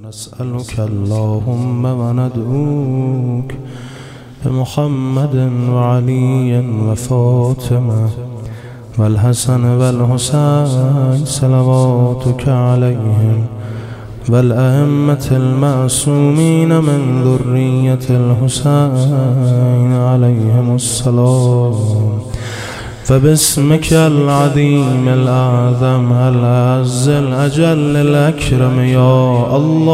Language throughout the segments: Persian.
نسألك اللهم وندعوك بمحمد وعلي وفاطمة والحسن والحسين صلواتك عليهم والأئمة المعصومين من ذرية الحسين عليهم السلام فباسمك العظيم الأعظم الأعز الأجل الأكرم يا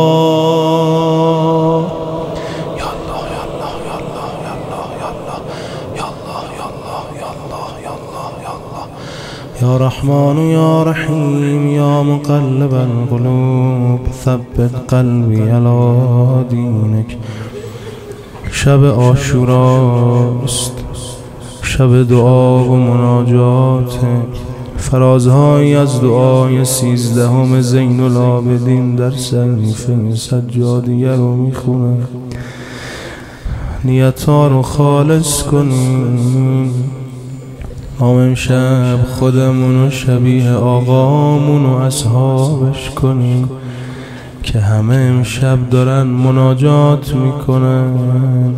الله يا الله يا الله يا الله يا الله يا الله يا الله يا الله يا الله يا الله يا رحمن يا رحيم يا مقلب القلوب ثبت قلبي على دينك. شب عاشورا است، شب دعا و مناجات، فرازهایی از دعای 13 زین العابدین در صحیفه سجادیه رو میخونه. نیت‌ها رو خالص کنیم. ما امشب خودمون رو شبیه آقامون و اصحابش کنیم که همه امشب دارن مناجات میکنن.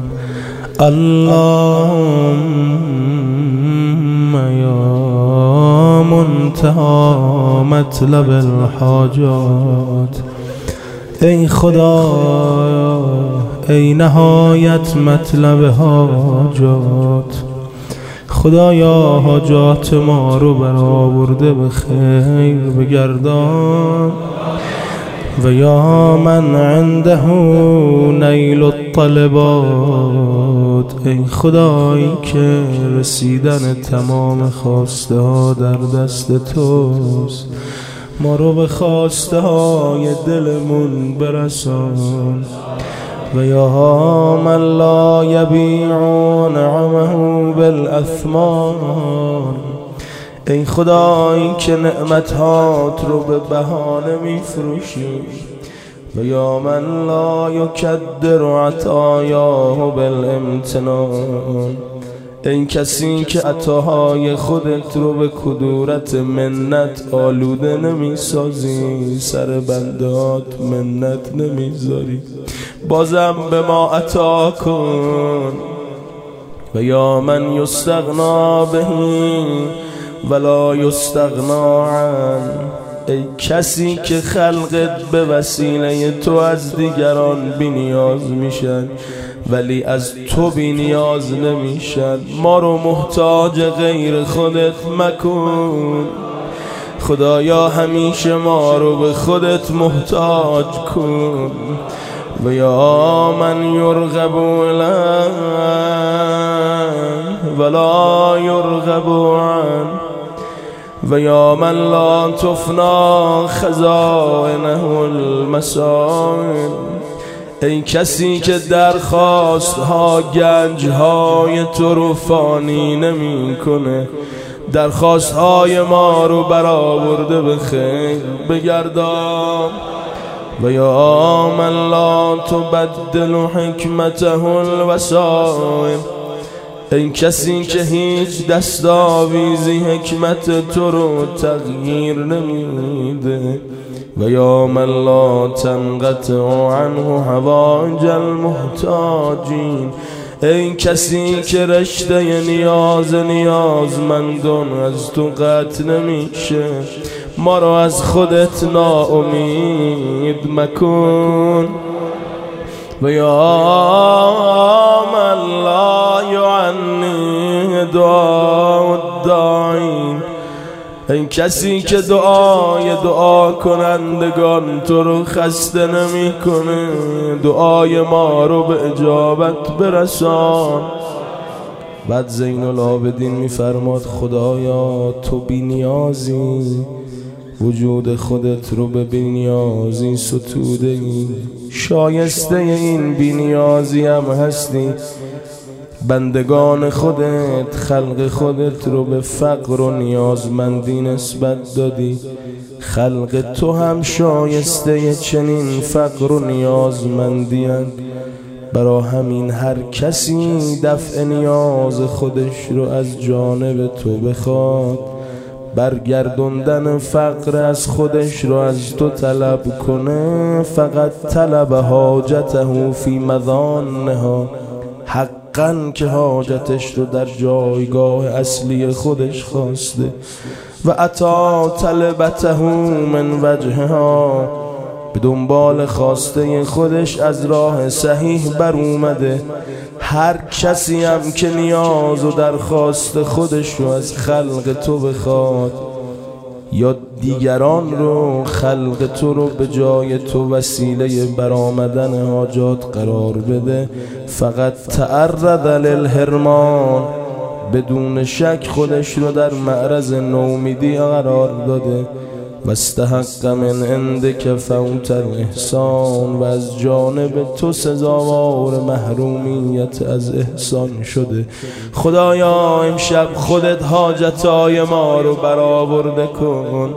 اللهم یا منتهى مطلب الحاجات، ای خدا ای نهایت مطلب حاجات، خدایا حاجات ما رو برآورده به خیر بگردان. و یا من عنده نیل الطلبات، ای خدایی که رسیدن تمام خواسته ها در دست توست، ما رو به خواسته های دلمون برسان. و یا من لا یبیع نعمه بالاثمان، ای خدایی که نعمتات رو به بهانه میفروشی. و یا من لا یکدر عطایاه بالامتنان، ای کسی که عطاهای خودت رو به کدورت منت آلوده نمیسازی، سر بندات منت نمیذاری، بازم به ما عطا کن. و یا من یستغنا بهی ولا یستغنا عن، ای کسی که خلقت به وسیله تو از دیگران بی نیاز میشن ولی از تو بی نیاز نمیشن. ما رو محتاج غیر خودت مکن، خدایا همیشه ما رو به خودت محتاج کن. و یا من یرغب الیه ولا یرغب عنه، و یا من لا تفنا خزائنه المسائل، ای کسی که درخواست ها گنج های تو رو فانی نمی کنه، درخواست های ما رو برآورده به خیر بگردان. و یا من لا تبدل حکمته الوسائل، این کسی که هیچ دستاویزی حکمت تو رو تغییر نمیده. و یا من لا تنقطع عنه حوائج المحتاجین، این کسی که رشته نیازمندان از تو قطع نمیشه، ما رو از خودت ناامید مکن. و یا من لا یعنی دعا الداعین، این کسی که دعا کنندگان تو رو خسته نمی کنه، دعای ما رو به اجابت برسان. بعد زین العابدین میفرماد خدایا تو بی نیازی، وجود خودت رو به بی نیازی ستوده ای، شایسته این بی نیازی هم هستی. بندگان خودت خلق خودت رو به فقر و نیازمندی نسبت دادی، خلق تو هم شایسته چنین فقر و نیازمندی هست. برا همین هر کسی دفع نیاز خودش رو از جانب تو بخواد، برگردوندن فقر از خودش رو از تو طلب کنه، فقط طلب حاجته فی مظانها، حقا که حاجتش رو در جایگاه اصلی خودش خواسته. و عطا طلبته من وجهها، به دنبال خواسته خودش از راه صحیح بر اومده. هر کسی هم که نیاز و درخواست خودش رو از خلق تو بخواد یا دیگران رو، خلق تو رو به جای تو وسیله برآمدن حاجات قرار بده، فقط تعرض للحرمان، بدون شک خودش رو در معرض نومیدی قرار داده. و استحق من عندک فوت الاحسان، و از جانب تو سزاوار محرومیت از احسان شده. خدایا امشب خودت حاجتای ما رو برآورده کن.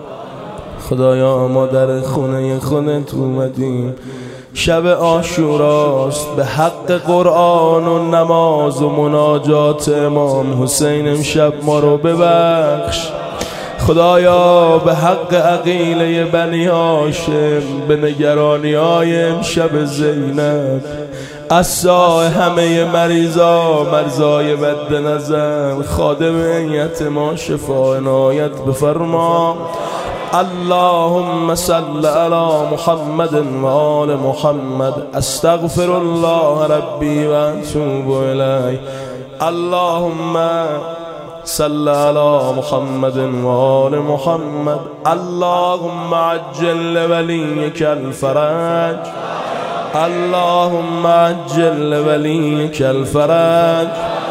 خدایا ما در خونه خودت اومدیم، شب عاشوراست، به حق قرآن و نماز و مناجات امام حسین امشب ما رو ببخش. خدایا به حق عقیله بنی هاشم، به نگرانی های امشب زینب، عصای همه مریضا، مرزای بد نظر، خادم هیئت ما شفا عنایت بفرما. اللهم صل علی محمد و آل محمد. استغفر الله ربی و اتوب الیه. اللهم صل علی محمد و آل محمد. اللهم عجل لولیک الفرج. اللهم عجل لولیک الفرج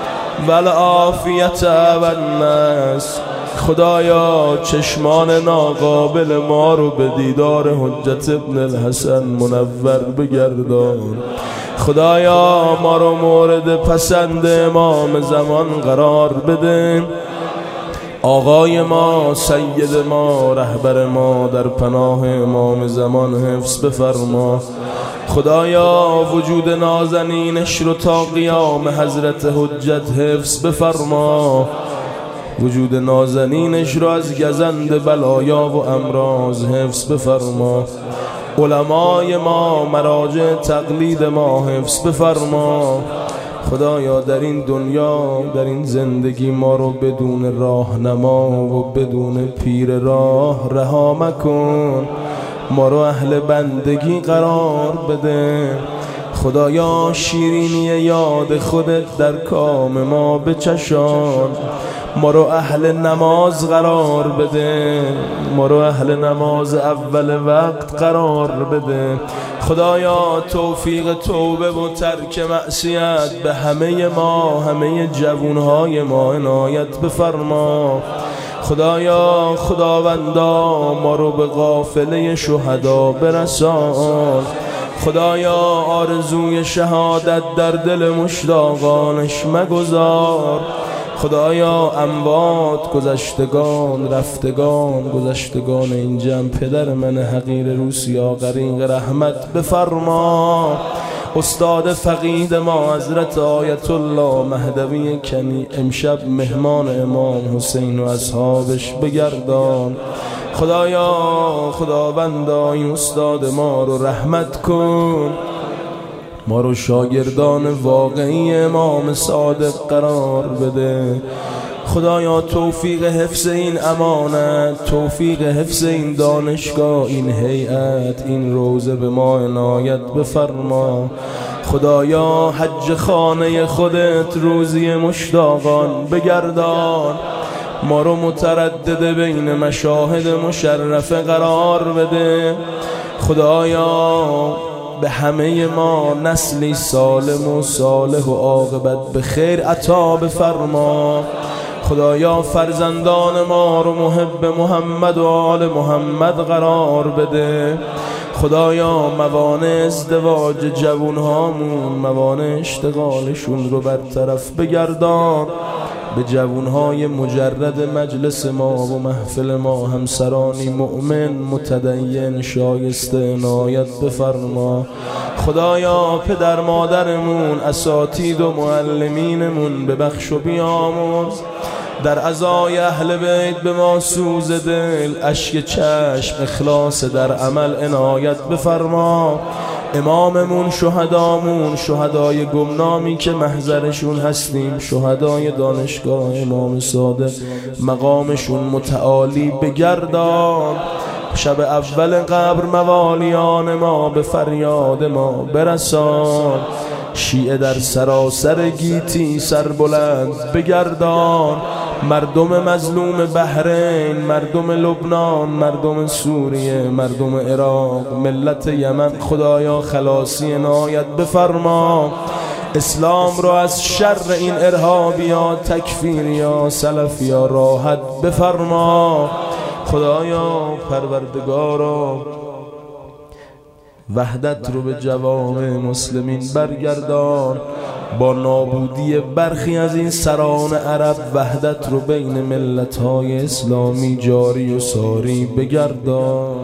والعافیت والنصر. خدایا چشمان ناقابل ما رو به دیدار حجت ابن الحسن منور بگردان. خدایا ما رو مورد پسند امام زمان قرار بده. آقای ما، سید ما، رهبر ما در پناه امام زمان حفظ بفرما. خدایا وجود نازنینش رو تا قیام حضرت حجت حفظ بفرما. وجود نازنینش رو از گزند بلایا و امراض حفظ بفرما. علمای ما، مراجع تقلید ما حفظ بفرما. خدایا در این دنیا، در این زندگی ما رو بدون راهنما و بدون پیر راه رها مکن. ما رو اهل بندگی قرار بده. خدایا شیرینی یاد خودت در کام ما بچشان. ما رو اهل نماز قرار بده. ما رو اهل نماز اول وقت قرار بده. خدایا توفیق توبه و ترک معصیت به همه ما، همه جوانهای ما عنایت بفرما. خدایا خداوندا ما رو به قافله شهدا برسان. خدایا آرزوی شهادت در دل مشتاقانش مگذار. خدایا اموات، گذشتگان، رفتگان، گذشتگان این جمع، پدر من حقیر روسیا غریق رحمت بفرما. استاد فقید ما حضرت آیت الله مهدوی کنی امشب مهمان امام حسین و اصحابش بگردان. خدایا خداوندا این استاد ما رو رحمت کن. ما رو شاگردان واقعی امام صادق قرار بده. خدایا توفیق حفظ این امانت، توفیق حفظ این دانشگاه، این هیئت، این روزه به ما عنایت بفرما. خدایا حج خانه خودت روزی مشتاقان بگردان. ما رو متردد بین مشاهد مشرفه قرار بده. خدایا به همه ما نسلی سالم و صالح و عاقبت به خیر عطا بفرما. خدایا فرزندان ما رو محب محمد و آل محمد قرار بده. خدایا موانع ازدواج جوانهامون، موانع اشتغالشون رو برطرف بگردان. به جوانهای مجرد مجلس ما و محفل ما همسرانی مؤمن متدین شایسته عنایت بفرما. خدایا پدر مادرمون، اساتید و معلمینمون ببخش و بیامرز. در عزای اهل بیت به ما سوز دل، اشک چشم اخلاص در عمل عنایت بفرما. اماممون شهدامون، شهدای گمنامی که محضرشون هستیم، شهدای دانشگاه امام صادق، مقامشون متعالی بگردان. شب اول قبر موالیان ما به فریاد ما برسان. شیعه در سراسر گیتی سربلند بگردان. مردم مظلوم بحرین، مردم لبنان، مردم سوریه، مردم عراق، ملت یمن، خدایا خلاصی عنایت بفرما. اسلام را از شر این ارهابیا، تکفیریا، سلفیا راحت بفرما. خدایا پروردگارا وحدت رو به جوامع مسلمین برگردان. با نابودی برخی از این سران عرب وحدت رو بین ملت‌های اسلامی جاری و ساری بگردان.